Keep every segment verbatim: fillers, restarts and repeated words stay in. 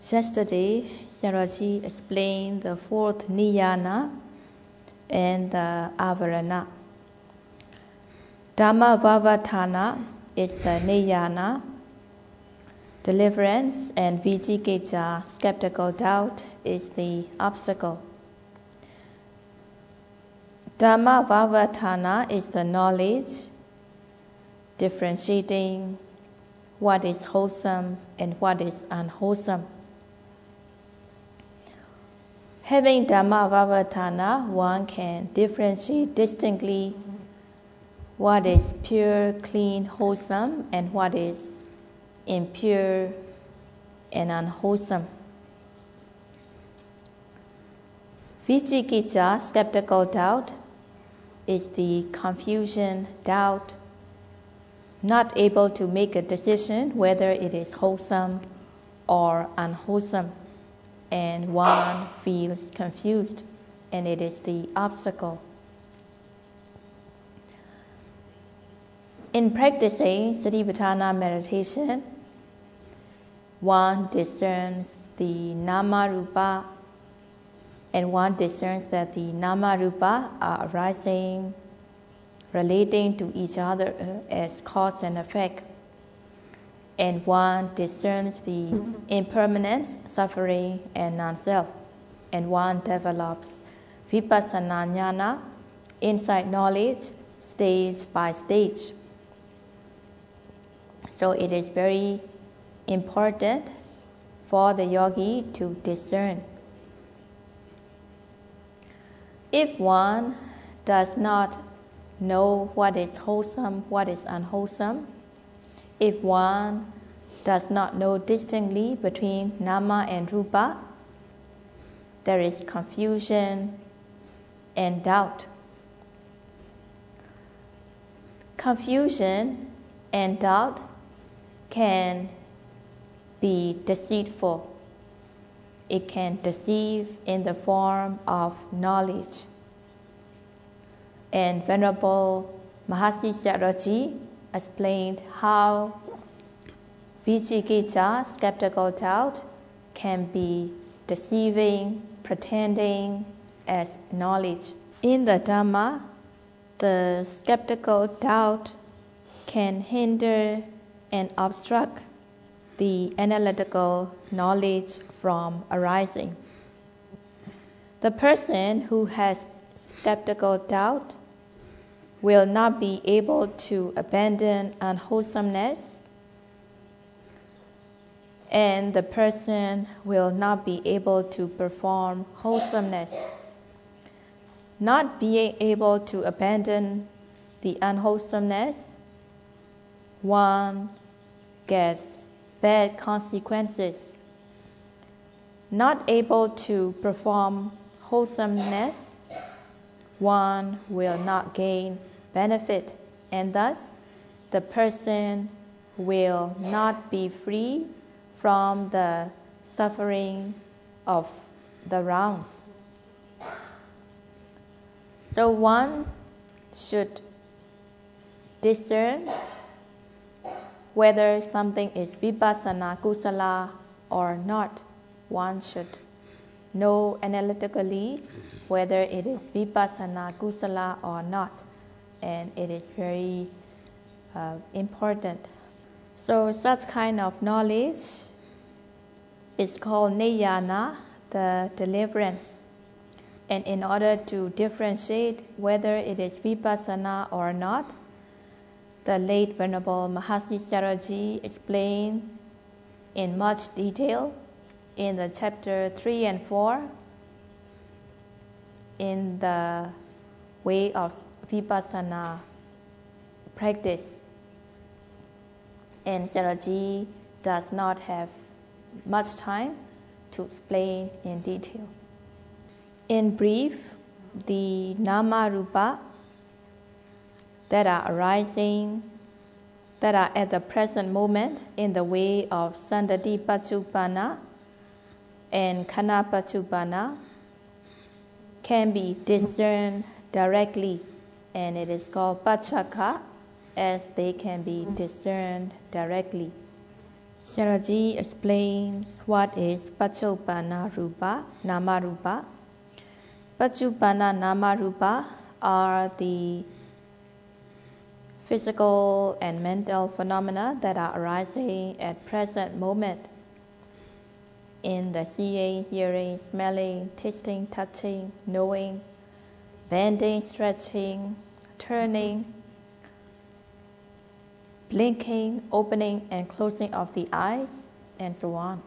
Yesterday, Sayadaw explained the fourth niyana and the avarana. Dhamma vavatthana is the niyana. Deliverance and vicikicca, skeptical doubt, is the obstacle. Dhamma vavatthana is the knowledge, differentiating what is wholesome and what is unwholesome. Having Dhamma vavatthana, one can differentiate distinctly what is pure, clean, wholesome, and what is impure and unwholesome. Vicikicca, skeptical doubt, is the confusion, doubt, not able to make a decision whether it is wholesome or unwholesome, and one feels confused, and it is the obstacle. In practicing Satipatthana meditation, one discerns the nama rupa, and one discerns that the nama rupa are arising, relating to each other as cause and effect. And one discerns the impermanence, suffering, and non-self. And one develops vipassana jnana, insight knowledge, stage by stage. So it is very important for the yogi to discern. If one does not know what is wholesome, what is unwholesome, if one does not know distinctly between nama and rupa, there is confusion and doubt. Confusion and doubt can be deceitful. It can deceive in the form of knowledge. And Venerable Mahasi Sayadaw explained how vicikicca, skeptical doubt, can be deceiving, pretending as knowledge. In the Dhamma, the skeptical doubt can hinder and obstruct the analytical knowledge from arising. The person who has skeptical doubt will not be able to abandon unwholesomeness, and the person will not be able to perform wholesomeness. Not being able to abandon the unwholesomeness, one gets bad consequences. Not able to perform wholesomeness, one will not gain benefit, and thus the person will not be free from the suffering of the rounds. So one should discern whether something is vipassana kusala or not. One should know analytically whether it is vipassana kusala or not, and it is very uh, important. So such kind of knowledge is called niyana, the deliverance. And in order to differentiate whether it is vipassana or not, the late Venerable Mahasi Sayadaw explained in much detail in the chapter three and four in the way of vipassana practice. And Sayadaw does not have much time to explain in detail. In brief, the nama rupa that are arising, that are at the present moment in the way of sandati paccuppanna and khana paccuppanna, can be discerned directly, and it is called paccakka, as they can be discerned directly. Sayadaw explains what is Paccuppanna Rupa, Nama Rupa. Paccuppanna Nama Rupa are the physical and mental phenomena that are arising at present moment in the seeing, hearing, smelling, tasting, touching, knowing, bending, stretching, turning, blinking, opening and closing of the eyes, and so on.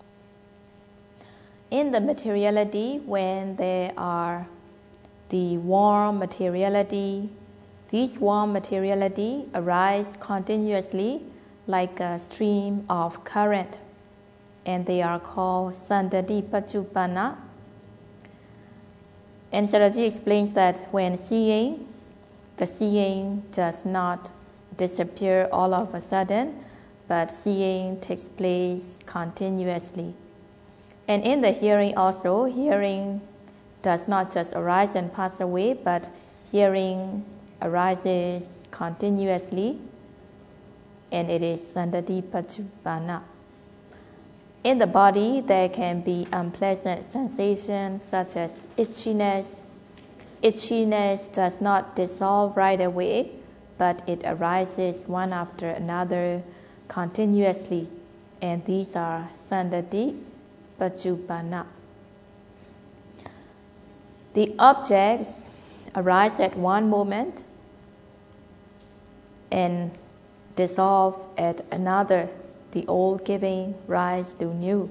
In the materiality, when there are the warm materiality, these warm materiality arise continuously like a stream of current, and they are called Sandati Paccuppanna. And Sayadaw explains that when seeing, the seeing does not disappear all of a sudden, but seeing takes place continuously. And in the hearing also, hearing does not just arise and pass away, but hearing arises continuously, and it is Sandati Paccuppanna. In the body, there can be unpleasant sensations such as itchiness. Itchiness does not dissolve right away, but it arises one after another continuously, and these are Sandati Paccuppanna. The objects arise at one moment and dissolve at another, the old giving rise to new.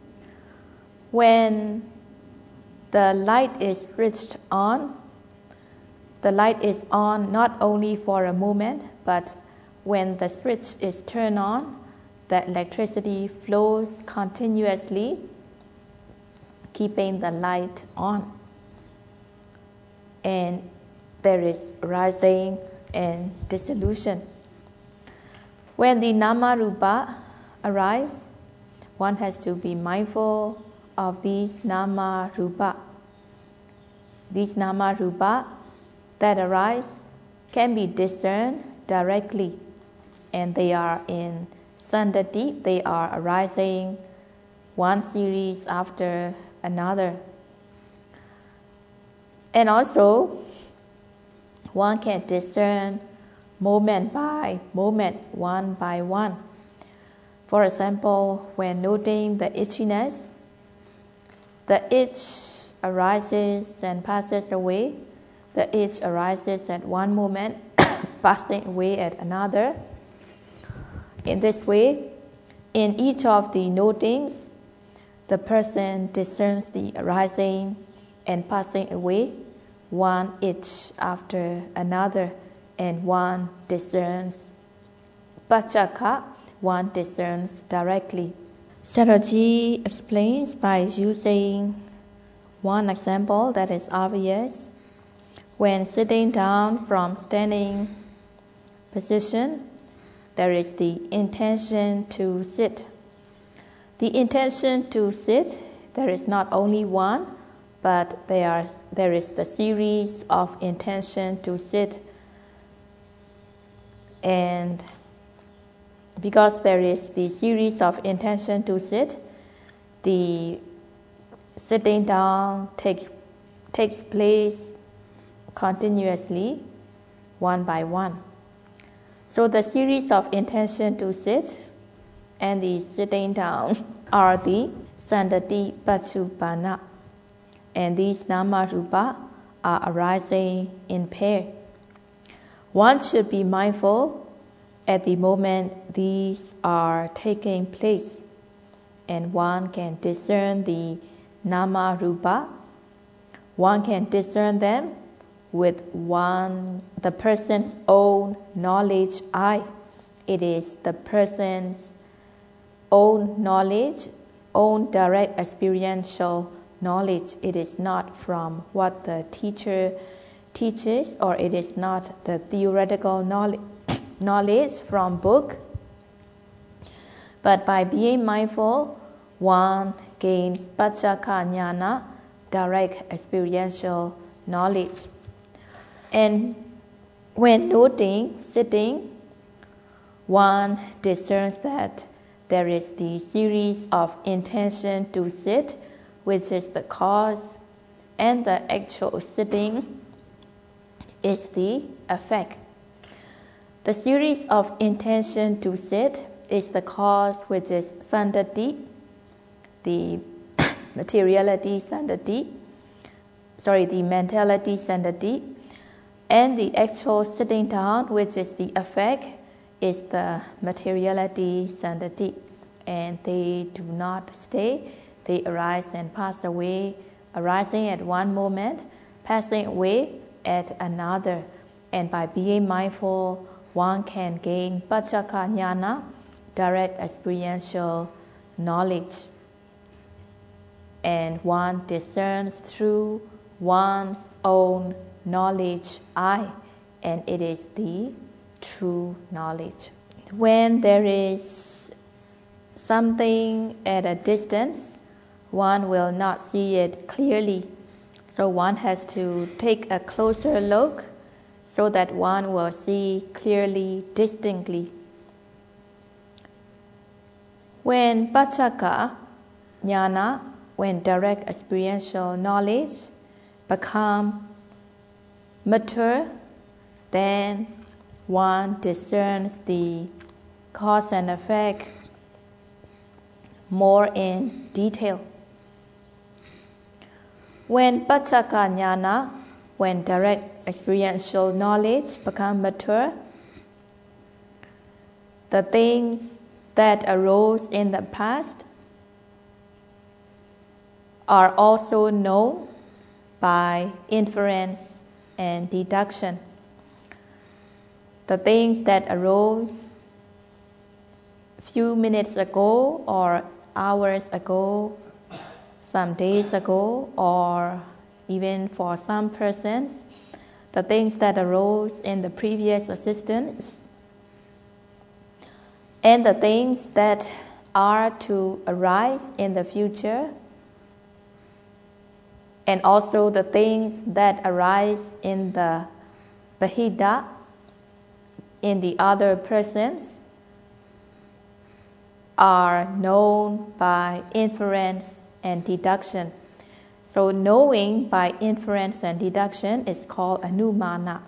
When the light is switched on, the light is on not only for a moment, but when the switch is turned on, the electricity flows continuously, keeping the light on. And there is rising and dissolution. When the Nama Rupa arise, one has to be mindful of these Nama Rupa. These Nama Rupa that arise can be discerned directly, and they are in Sandati, they are arising one series after another. And also, one can discern moment by moment, one by one. For example, when noting the itchiness, the itch arises and passes away. The itch arises at one moment, passing away at another. In this way, in each of the notings, the person discerns the arising and passing away, one itch after another, and one discerns Paccaka, one discerns directly. Sayadaw explains by using one example that is obvious. When sitting down from standing position, there is the intention to sit. The intention to sit, there is not only one, but there, are, there is the series of intention to sit. And because there is the series of intention to sit, the sitting down take, takes place continuously, one by one. So the series of intention to sit and the sitting down are the Sandati Paccuppanna, and these Nama Rupa are arising in pair. One should be mindful at the moment these are taking place, and one can discern the Nama Rupa. One can discern them with one, the person's own knowledge eye. It is the person's own knowledge, own direct experiential knowledge. It is not from what the teacher teaches, or it is not the theoretical knowledge, knowledge from book. But by being mindful, one gains Paccaka Jnana, direct experiential knowledge. And when noting, sitting, one discerns that there is the series of intention to sit, which is the cause, and the actual sitting is the effect. The series of intention to sit is the cause, which is sandati, the materiality sandati, sorry, the mentality sandati, and the actual sitting down, which is the effect, is the materiality sandati. And they do not stay, they arise and pass away, arising at one moment, passing away at another. And by being mindful, one can gain Paccaka Jnana, direct experiential knowledge. And one discerns through one's own knowledge eye, and it is the true knowledge. When there is something at a distance, one will not see it clearly. So one has to take a closer look so that one will see clearly, distinctly. When Paccaka Jnana, when direct experiential knowledge become mature, then one discerns the cause and effect more in detail. When Paccaka Jnana, when direct experiential knowledge become mature, the things that arose in the past are also known by inference and deduction. The things that arose a few minutes ago or hours ago, some days ago, or even for some persons, the things that arose in the previous existence, and the things that are to arise in the future, and also the things that arise in the Bahida, in the other persons, are known by inference and deduction. So knowing by inference and deduction is called anumana.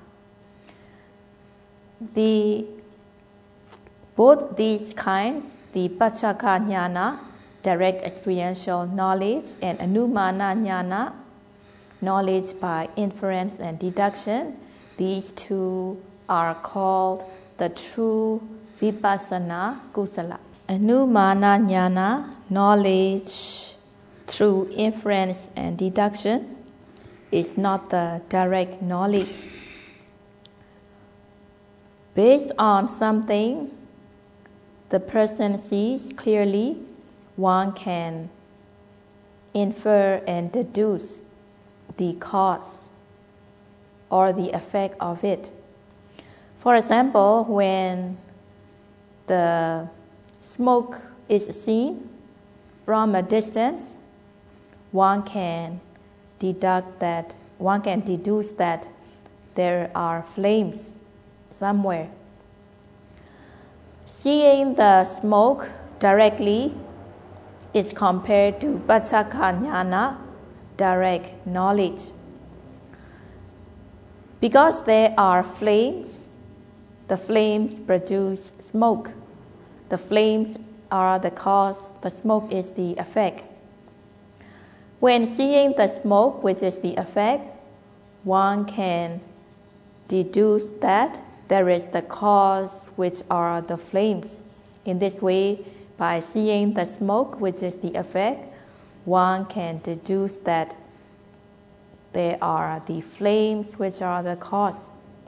The, both these kinds, the Paccaka Jnana, direct experiential knowledge, and anumana jnana, knowledge by inference and deduction, these two are called the true vipassana kusala. Anumana jnana, knowledge through inference and deduction, is not the direct knowledge. Based on something the person sees clearly, one can infer and deduce the cause or the effect of it. For example, when the smoke is seen from a distance, one can deduct that, one can deduce that there are flames somewhere. Seeing the smoke directly is compared to Paccaka Jnana, direct knowledge. Because there are flames, the flames produce smoke. The flames are the cause, the smoke is the effect. When seeing the smoke, which is the effect, one can deduce that there is the cause, which are the flames. In this way, by seeing the smoke, which is the effect, one can deduce that there are the flames, which are the cause.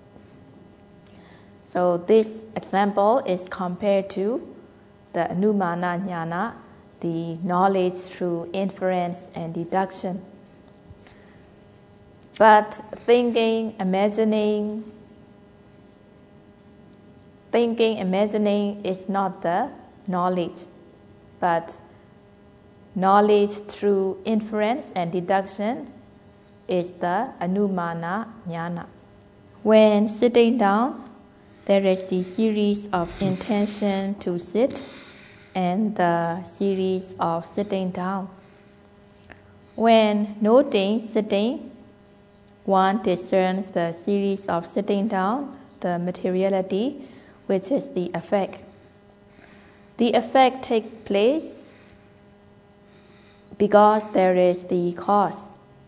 So this example is compared to the anumana jnana, the knowledge through inference and deduction. But thinking, imagining, thinking, imagining is not the knowledge, but knowledge through inference and deduction is the anumana jnana. When sitting down, there is the series of intention to sit, and the series of sitting down. When noting sitting, one discerns the series of sitting down, the materiality, which is the effect. The effect takes place because there is the cause.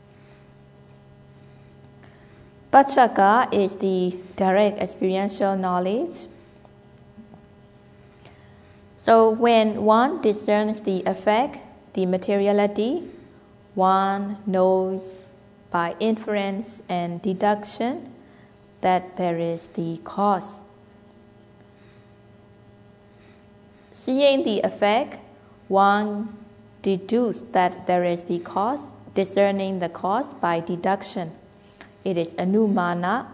Paccaka is the direct experiential knowledge. So when one discerns the effect, the materiality, one knows by inference and deduction that there is the cause. Seeing the effect, one deduces that there is the cause, discerning the cause by deduction. It is anumana,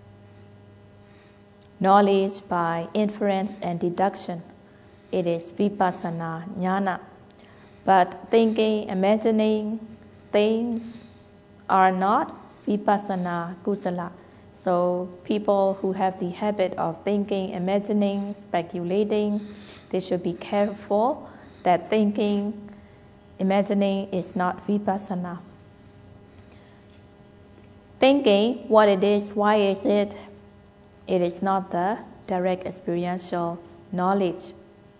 knowledge by inference and deduction. It is vipassana jnana. But thinking, imagining things are not vipassana kusala. So people who have the habit of thinking, imagining, speculating, they should be careful that thinking, imagining is not vipassana. Thinking what it is, why is it, it is not the direct experiential knowledge.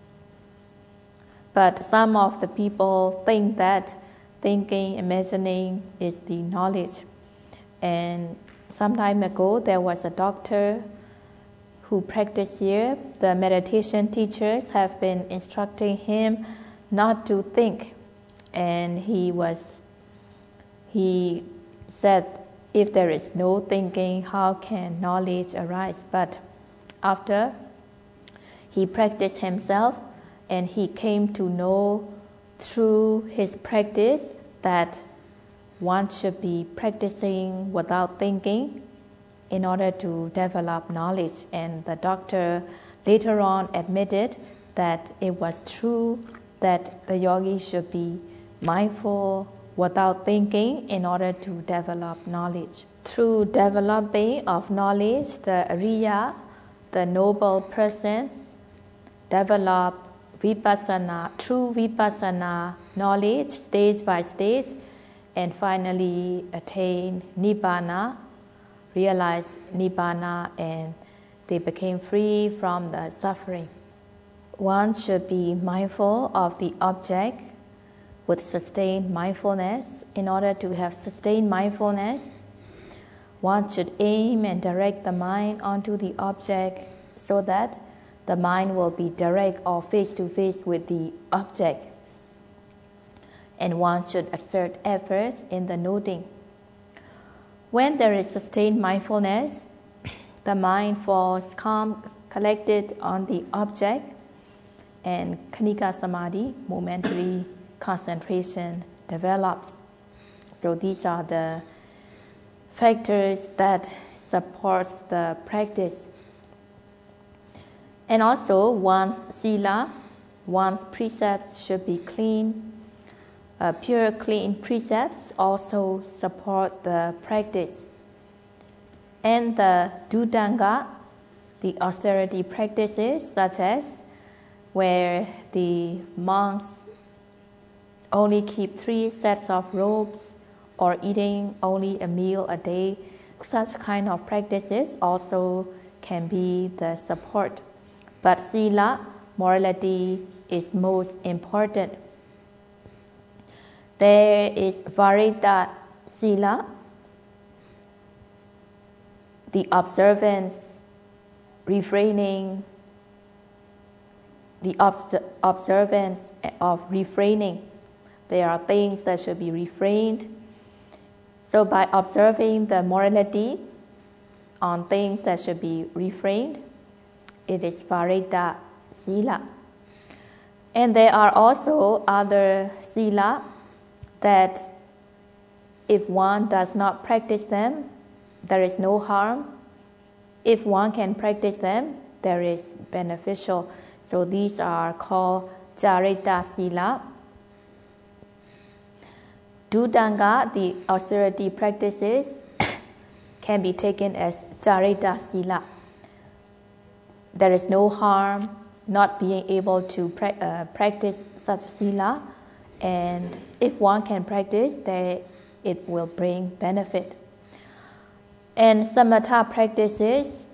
But some of the people think that thinking, imagining is the knowledge. And some time ago, there was a doctor who practiced here. The meditation teachers have been instructing him not to think. And he was, he said, if there is no thinking, how can knowledge arise? But after he practiced himself, and he came to know through his practice that one should be practicing without thinking in order to develop knowledge. And the doctor later on admitted that it was true that the yogi should be mindful without thinking in order to develop knowledge. Through developing of knowledge, the Ariya, the noble persons, develop vipassana, true vipassana knowledge stage by stage, and finally attain nibbana, realize nibbana, and they became free from the suffering. One should be mindful of the object with sustained mindfulness. In order to have sustained mindfulness, one should aim and direct the mind onto the object so that the mind will be direct or face-to-face with the object. And one should exert effort in the noting. When there is sustained mindfulness, the mind falls calm, collected on the object, and khanika samadhi, momentary concentration, develops. So these are the factors that supports the practice. And also, one's sila, one's precepts should be clean. Uh, pure, clean precepts also support the practice. And the dudanga, the austerity practices, such as where the monks only keep three sets of robes or eating only a meal a day, such kind of practices also can be the support. But sila, morality, is most important. There is varita sila, the observance, refraining, the obs- observance of refraining. There are things that should be refrained. So by observing the morality on things that should be refrained, it is varita sila. And there are also other sila that if one does not practice them, there is no harm. If one can practice them, there is beneficial. So these are called charita sila. Dudanga, the austerity practices, can be taken as charita sila. There is no harm not being able to pra- uh, practice such sila, and if one can practice, then it will bring benefit. And samatha practices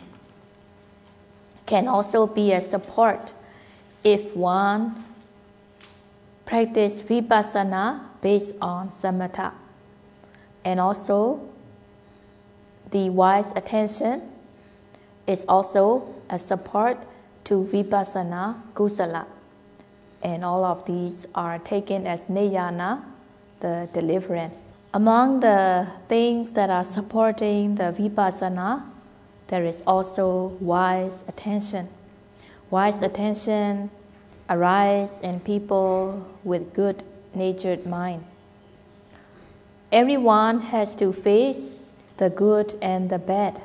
can also be a support if one practice vipassana based on samatha. And also, the wise attention is also a support to vipassana kusala. And all of these are taken as niyana, the deliverance. Among the things that are supporting the vipassana, there is also wise attention. Wise attention arises in people with good-natured mind. Everyone has to face the good and the bad.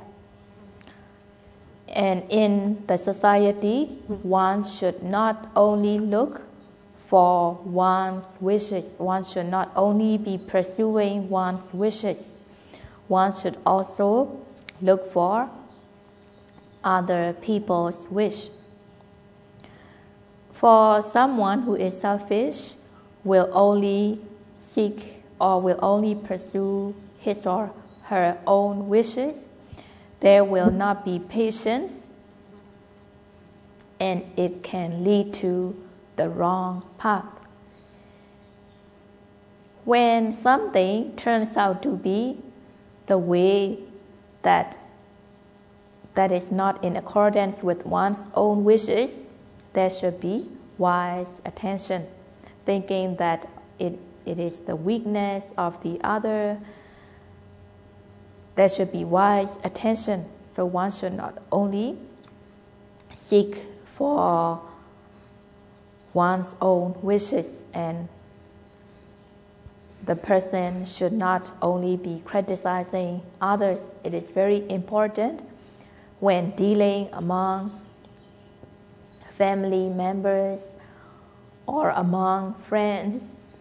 And in the society, one should not only look for one's wishes. One should not only be pursuing one's wishes. One should also look for other people's wish. For someone who is selfish, will only seek or will only pursue his or her own wishes, there will not be patience, and it can lead to the wrong path. When something turns out to be the way that that is not in accordance with one's own wishes, there should be wise attention, thinking that it, it is the weakness of the other. There should be wise attention. So one should not only seek for one's own wishes, and the person should not only be criticizing others. It is very important when dealing among family members or among friends.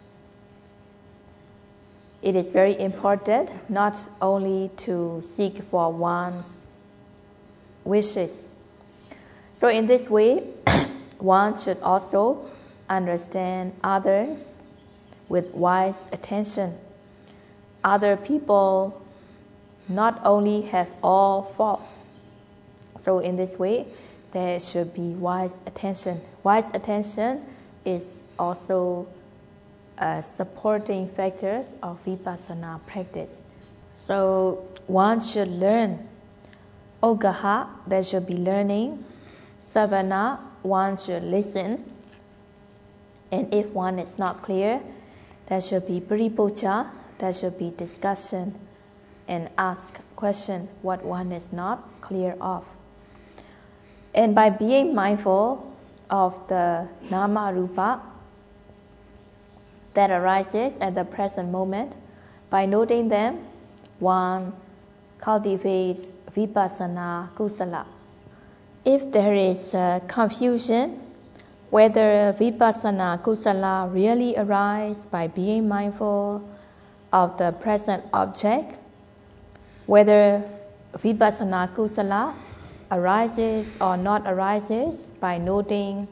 It is very important not only to seek for one's wishes. So in this way, one should also understand others with wise attention. Other people not only have all faults. So in this way, there should be wise attention. Wise attention is also a supporting factors of vipassana practice. So one should learn. Ogaha, there should be learning. Savana, one should listen. And if one is not clear, there should be paripuja, there should be discussion and ask question what one is not clear of. And by being mindful of the nama rupa that arises at the present moment, by noting them, one cultivates vipassana kusala. If there is uh, confusion whether vipassana kusala really arises by being mindful of the present object, whether vipassana kusala arises or not arises by noting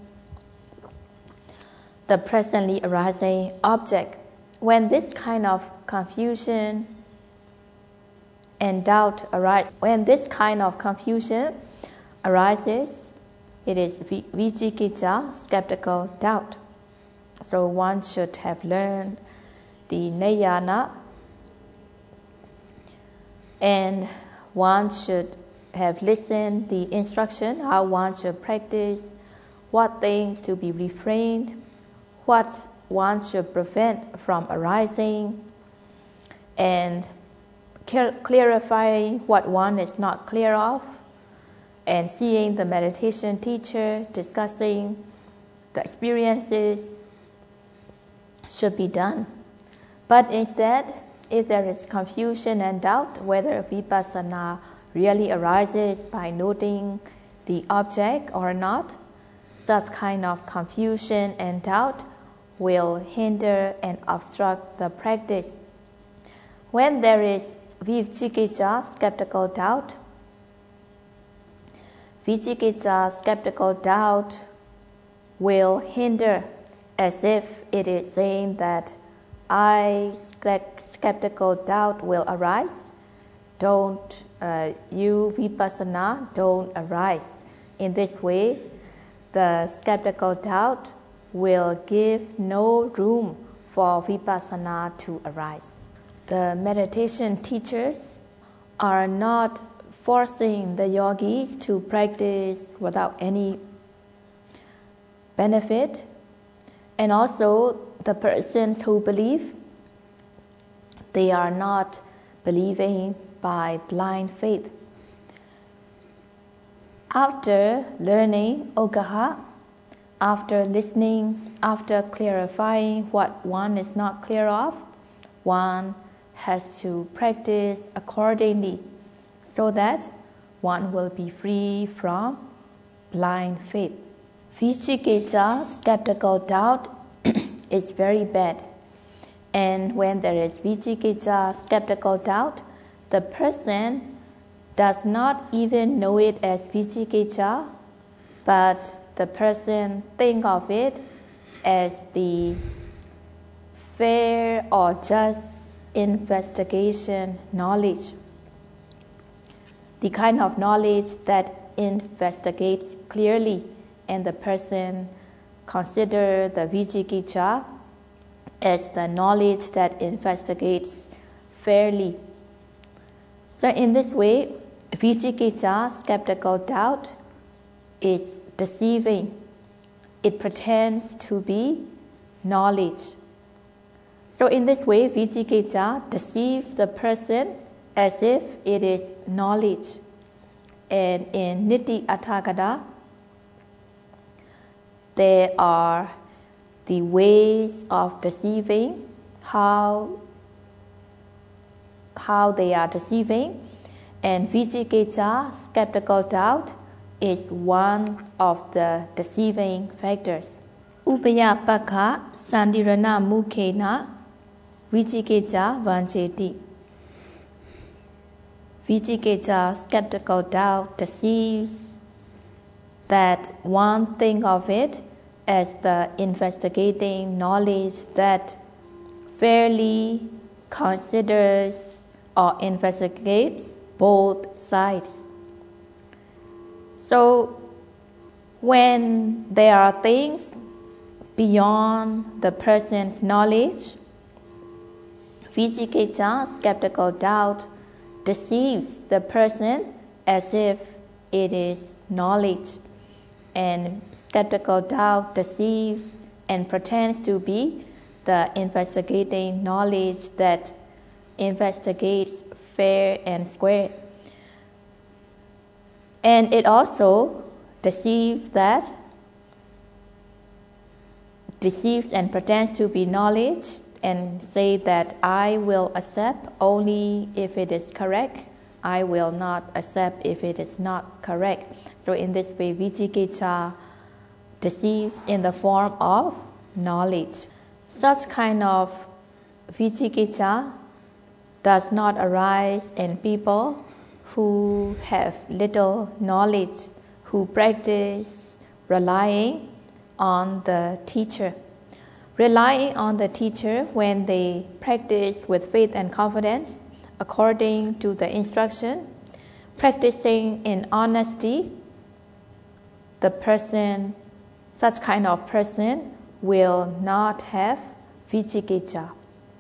the presently arising object. When this kind of confusion and doubt arise, when this kind of confusion arises, it is vicikicca, skeptical doubt. So one should have learned the niyana, and one should have listened the instruction, how one should practice, what things to be refrained, what one should prevent from arising, and clarifying what one is not clear of, and seeing the meditation teacher, discussing the experiences should be done. But instead, if there is confusion and doubt whether vipassana really arises by noting the object or not, such kind of confusion and doubt will hinder and obstruct the practice. When there is vicikicca, skeptical doubt, Vicikicca, skeptical doubt, will hinder, as if it is saying that I, skeptical doubt, will arise. Don't, uh, you vipassana, don't arise. In this way, the skeptical doubt will give no room for vipassana to arise. The meditation teachers are not forcing the yogis to practice without any benefit, and also the persons who believe, they are not believing by blind faith. After learning Oggaha, after listening, after clarifying what one is not clear of, one has to practice accordingly so that one will be free from blind faith. Vicikicca, skeptical doubt, is very bad. And when there is vicikicca, skeptical doubt, the person does not even know it as vicikicca, but the person think of it as the fair or just investigation knowledge. The kind of knowledge that investigates clearly, and the person consider the vicikicca as the knowledge that investigates fairly. So in this way, vicikicca, skeptical doubt, is deceiving. It pretends to be knowledge. So in this way, vicikicca deceives the person as if it is knowledge. And in Niti Atthakatha, there are the ways of deceiving, how, how they are deceiving, and vicikicca, skeptical doubt, is one of the deceiving factors. Upayapakha sandirana mukhena vicikicca vancheti. Vicikicca, skeptical doubt, deceives that one think of it as the investigating knowledge that fairly considers or investigates both sides. So when there are things beyond the person's knowledge, vicikicca, skeptical doubt, deceives the person as if it is knowledge. And skeptical doubt deceives and pretends to be the investigating knowledge that investigates fair and square. And it also deceives that, deceives and pretends to be knowledge and say that I will accept only if it is correct. I will not accept if it is not correct. So in this way, vicikicca deceives in the form of knowledge. Such kind of vicikicca does not arise in people who have little knowledge, who practice relying on the teacher. Relying on the teacher when they practice with faith and confidence, according to the instruction, practicing in honesty, the person, such kind of person, will not have vicikicca.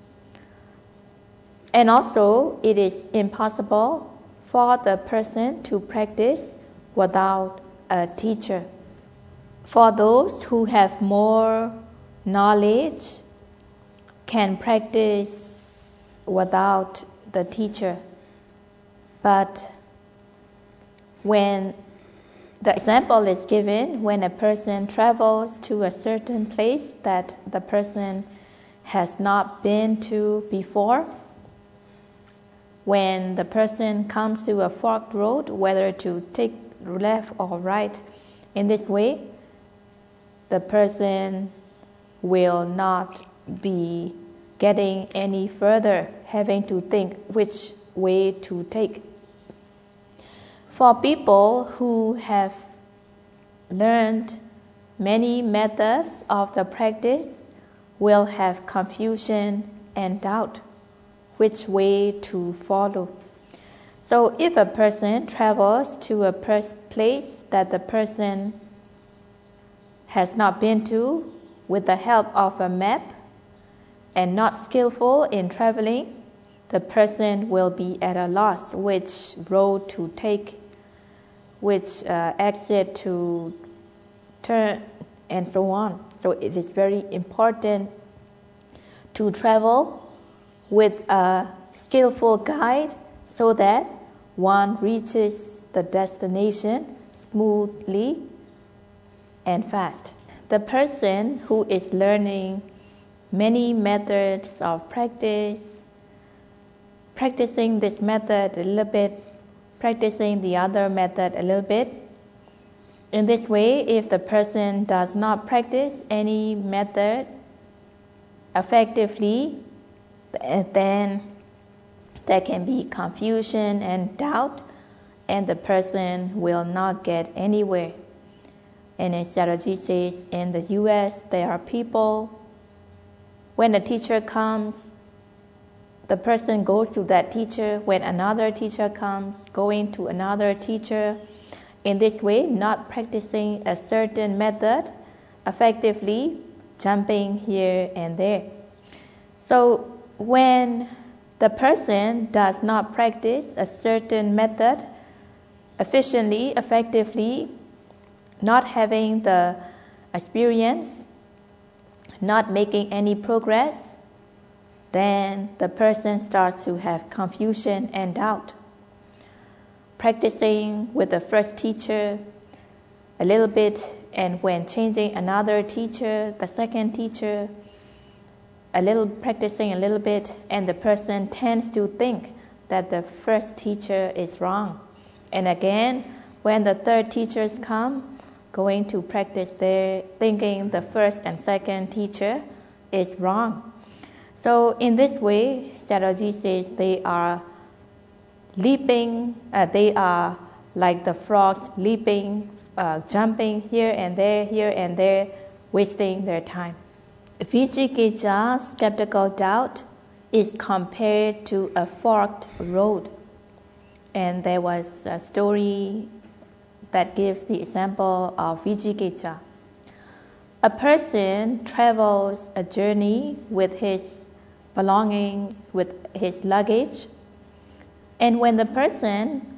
And also, it is impossible for the person to practice without a teacher. For those who have more knowledge, can practice without the teacher. But when the example is given, when a person travels to a certain place that the person has not been to before, when the person comes to a forked road, whether to take left or right, in this way, the person will not be getting any further, having to think which way to take. For people who have learned many methods of the practice, will have confusion and doubt which way to follow. So if a person travels to a place that the person has not been to with the help of a map and not skillful in traveling, the person will be at a loss which road to take, which uh, exit to turn, and so on. So it is very important to travel with a skillful guide so that one reaches the destination smoothly and fast. The person who is learning many methods of practice, practicing this method a little bit, practicing the other method a little bit. In this way, if the person does not practice any method effectively, then there can be confusion and doubt, and the person will not get anywhere. And as Sayadaw says, in the U S, there are people, when a teacher comes, the person goes to that teacher. When another teacher comes, going to another teacher. In this way, not practicing a certain method effectively, jumping here and there. So when the person does not practice a certain method efficiently, effectively, not having the experience, not making any progress, then the person starts to have confusion and doubt. Practicing with the first teacher a little bit, and when changing another teacher, the second teacher, a little practicing a little bit, and the person tends to think that the first teacher is wrong. And again, when the third teachers come, going to practice there, thinking the first and second teacher is wrong. So in this way, Sayadaw says they are leaping, uh, they are like the frogs leaping, uh, jumping here and there, here and there, wasting their time. Vicikiccha, skeptical doubt, is compared to a forked road. And there was a story that gives the example of Vicikiccha. A person travels a journey with his belongings, with his luggage, and when the person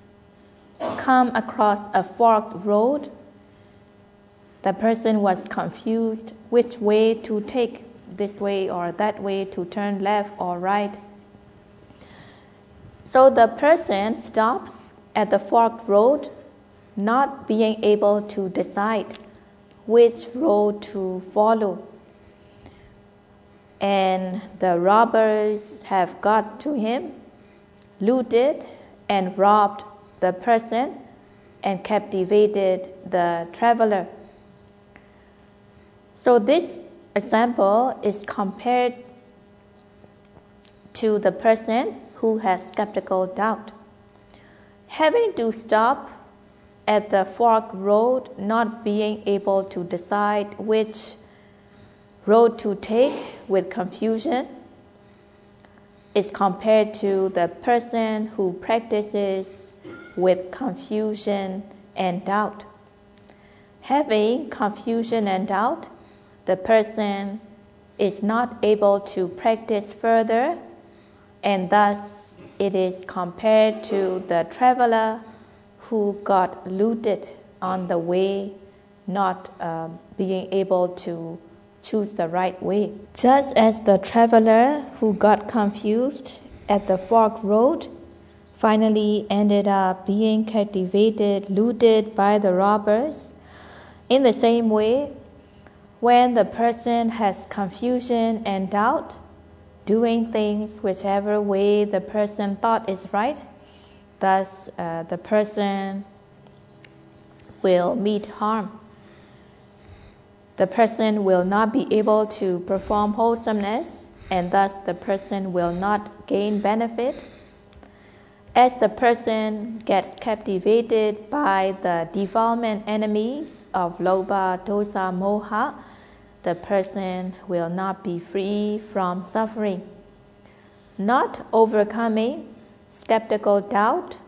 come across a forked road, the person was confused which way to take, this way or that way, to turn left or right. So the person stops at the forked road, not being able to decide which road to follow. And the robbers have got to him, looted and robbed the person, and captivated the traveler. So this example is compared to the person who has skeptical doubt. Having to stop at the fork road, not being able to decide which road to take with confusion, is compared to the person who practices with confusion and doubt. Having confusion and doubt, the person is not able to practice further, and thus it is compared to the traveler who got looted on the way, not uh, being able to choose the right way. Just as the traveler who got confused at the fork road finally ended up being captivated, looted by the robbers, in the same way, when the person has confusion and doubt, doing things whichever way the person thought is right, thus uh, the person will meet harm. The person will not be able to perform wholesomeness, and thus the person will not gain benefit. As the person gets captivated by the defilement enemies of Lobha, Dosa, Moha, the person will not be free from suffering. Not overcoming skeptical doubt,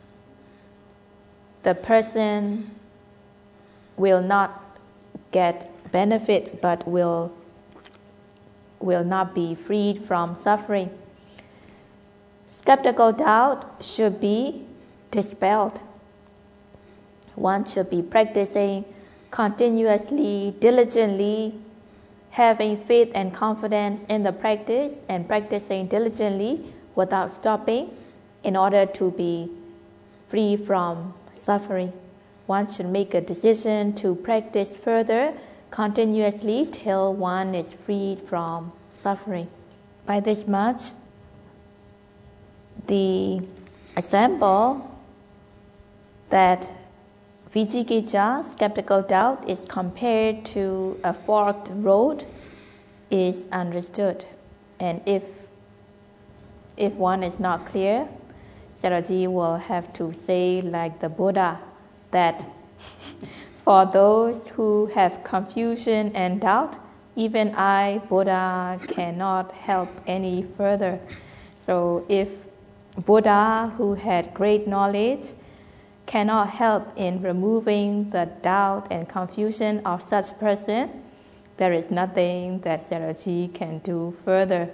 the person will not get benefit but will, will not be freed from suffering. Skeptical doubt should be dispelled. One should be practicing continuously, diligently, having faith and confidence in the practice and practicing diligently without stopping in order to be free from suffering. One should make a decision to practice further continuously till one is freed from suffering. By this much, the example that Vicikiccha, skeptical doubt, is compared to a forked road is understood. And if if one is not clear, Sayadaw will have to say like the Buddha that for those who have confusion and doubt, even I, Buddha, cannot help any further. So if Buddha, who had great knowledge, cannot help in removing the doubt and confusion of such person, there is nothing that Sayadaw can do further.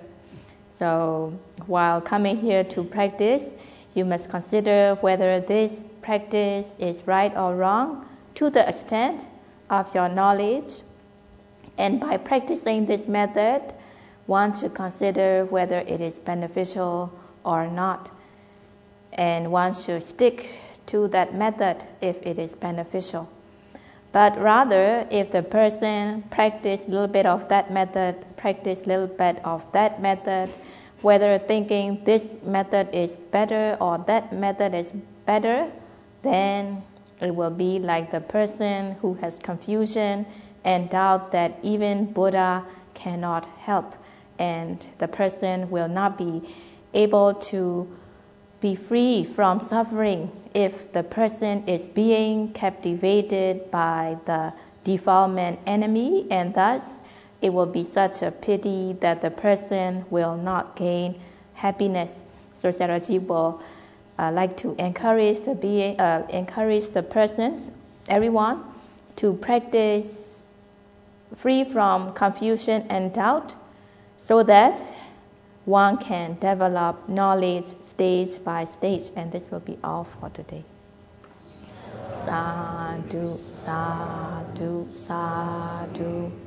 So while coming here to practice, you must consider whether this practice is right or wrong to the extent of your knowledge. And by practicing this method, one should consider whether it is beneficial or not. And one should stick to that method if it is beneficial. But rather, if the person practice a little bit of that method, practice a little bit of that method, whether thinking this method is better or that method is better, then it will be like the person who has confusion and doubt that even Buddha cannot help, and the person will not be able to be free from suffering if the person is being captivated by the defilement enemy, and thus it will be such a pity that the person will not gain happiness. So Sayadaw will uh, like to encourage the being, uh, encourage the persons, everyone, to practice free from confusion and doubt, so that one can develop knowledge stage by stage. And this will be all for today. Sadhu, sadhu, sadhu.